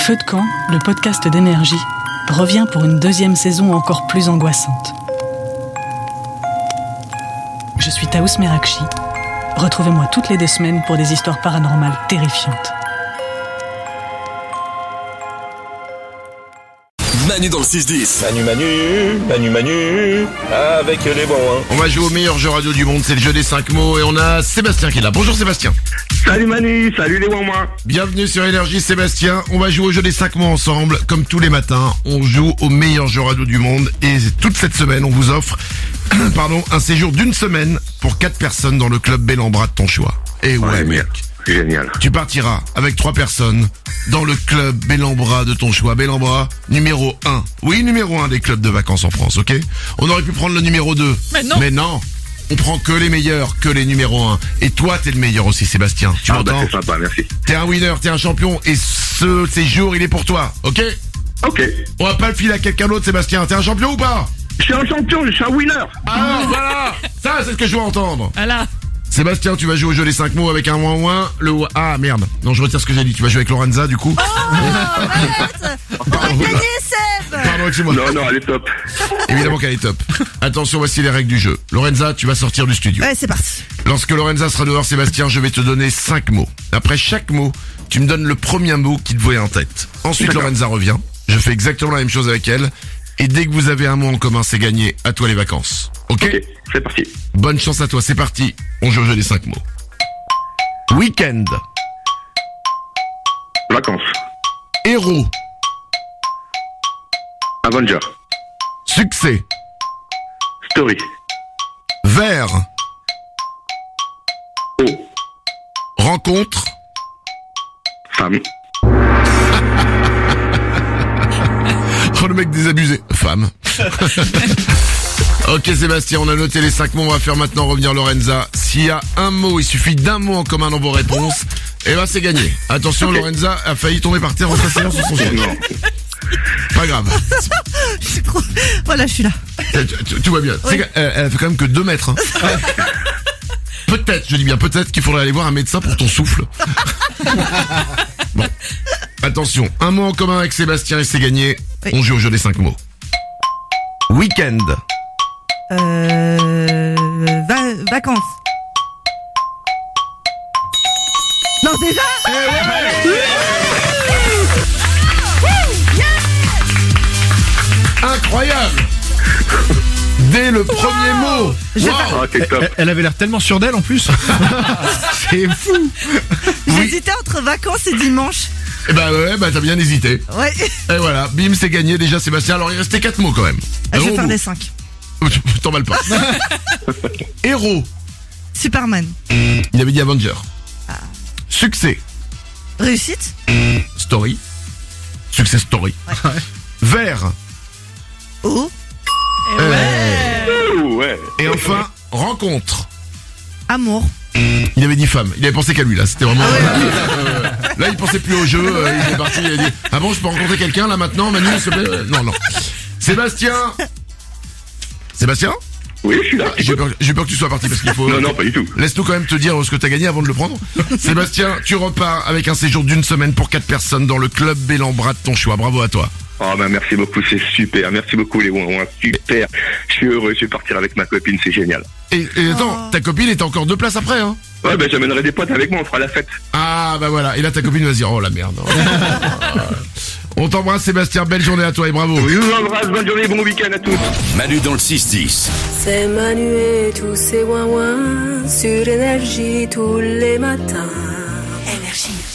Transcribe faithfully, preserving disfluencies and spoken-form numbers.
Feu de camp, le podcast d'énergie, revient pour une deuxième saison encore plus angoissante. Je suis Taous Merakchi. Retrouvez-moi toutes les deux semaines pour des histoires paranormales terrifiantes. Manu dans le six dix. Manu Manu, Manu Manu, avec les bons hein. On va jouer au meilleur jeu radio du monde, c'est le jeu des cinq mots et on a Sébastien qui est là. Bonjour Sébastien. Salut Manu, salut les Wouin. Bienvenue sur Énergie Sébastien. On va jouer au jeu des cinq mots ensemble. Comme tous les matins, on joue au meilleur jeu radio du monde et toute cette semaine, on vous offre pardon, un séjour d'une semaine pour quatre personnes dans le club Bellambra de ton choix. Et ouais, Ouais, mec. Génial. Tu partiras avec trois personnes dans le club Bellambra de ton choix. Bellambra, numéro un. Oui, numéro un des clubs de vacances en France, ok? On aurait pu prendre le numéro deux. Mais non. Mais non. On prend que les meilleurs, que les numéros un. Et toi, t'es le meilleur aussi, Sébastien. Tu Ah bah m'entends? c'est sympa, merci. T'es un winner, t'es un champion. Et ce séjour, il est pour toi, ok? Ok. On va pas le filer à quelqu'un d'autre, Sébastien. T'es un champion ou pas? Je suis un champion, je suis un winner. Ah, voilà. Ça, c'est ce que je veux entendre. Voilà. Sébastien, tu vas jouer au jeu des cinq mots avec un ouin ouin. Le ouin- Ah, merde. Non, je retire ce que j'ai dit. Tu vas jouer avec Lorenza, du coup. On va gagner, Seb. Pardon, excuse-moi. Non, non, elle est top. Évidemment qu'elle est top. Attention, voici les règles du jeu. Lorenza, tu vas sortir du studio. Ouais, c'est parti. Lorsque Lorenza sera dehors, Sébastien, je vais te donner cinq mots. Après chaque mot, tu me donnes le premier mot qui te voit en tête. Ensuite, D'accord. Lorenza revient. Je fais exactement la même chose avec elle. Et dès que vous avez un mot en commun, c'est gagné. À toi les vacances. Ok, Ok, c'est parti. Bonne chance à toi. C'est parti. On joue au jeu des cinq mots. Week-end. Vacances. Héros. Avenger. Succès. Story. Vert. Oh. Rencontre. Femme. Oh, le mec désabusé. Femme. Ok Sébastien, on a noté les cinq mots, on va faire maintenant revenir Lorenza. S'il y a un mot, il suffit d'un mot en commun dans vos réponses, et ben c'est gagné. Attention, Ok. Lorenza a failli tomber par terre en s'asseyant sur son siège. Non. Pas grave, Je suis trop- Voilà, je suis là. tu, tu- tu vois bien. C'est que- elle, elle a fait quand même que deux mètres. Hein. Peut-être, je dis bien peut-être qu'il faudrait aller voir un médecin pour ton souffle. Bon, attention, un mot en commun avec Sébastien et c'est gagné. Oui. On joue au jeu des cinq mots. Week-end. Euh... va- vacances. Non, déjà. Incroyable. Dès le premier mot. Je vais Wow. Ah, t'es top. Elle, elle avait l'air tellement sûre d'elle en plus. C'est fou. J'hésitais entre vacances et dimanche. Eh bah ouais, bah t'as bien hésité. Ouais. Et voilà, bim, c'est gagné déjà Sébastien. Alors il restait quatre mots quand même. Je vais Un faire bon des bout. cinq. T'emballes pas. Héros. Superman. Il avait dit Avenger. Succès. Réussite. Story. Success story. Vert. Oh. Oh, ouais. Et enfin, rencontre. Amour. Il avait dit femme. Il avait pensé qu'à lui là. C'était vraiment. Euh, là, il pensait plus au jeu. euh, il est parti. Il a dit ah bon, je peux rencontrer quelqu'un là maintenant, Manu, s'il te plaît. Euh, Non, non. Sébastien. Sébastien. Oui, je suis là. J'ai peur, j'ai peur que tu sois parti parce qu'il faut. Non, non, pas du tout. Laisse-nous quand même te dire ce que t'as gagné avant de le prendre. Sébastien, tu repars avec un séjour d'une semaine pour quatre personnes dans le club Bellambra de ton choix. Bravo à toi. Oh bah merci beaucoup, c'est super. Merci beaucoup les Wouin, super. Je suis heureux, je vais partir avec ma copine, c'est génial. Et, et attends, ta copine est encore deux places après, hein? Ouais, bah j'amènerai des potes avec moi, on fera la fête. Ah bah voilà. Et là ta copine va se dire oh la merde. On t'embrasse Sébastien. Belle journée à toi et bravo. Je vous embrasse, bonne journée, bon week-end à tous. Manu dans le six dix. C'est Manu et tous ces ouin-ouin sur énergie tous les matins. Énergie.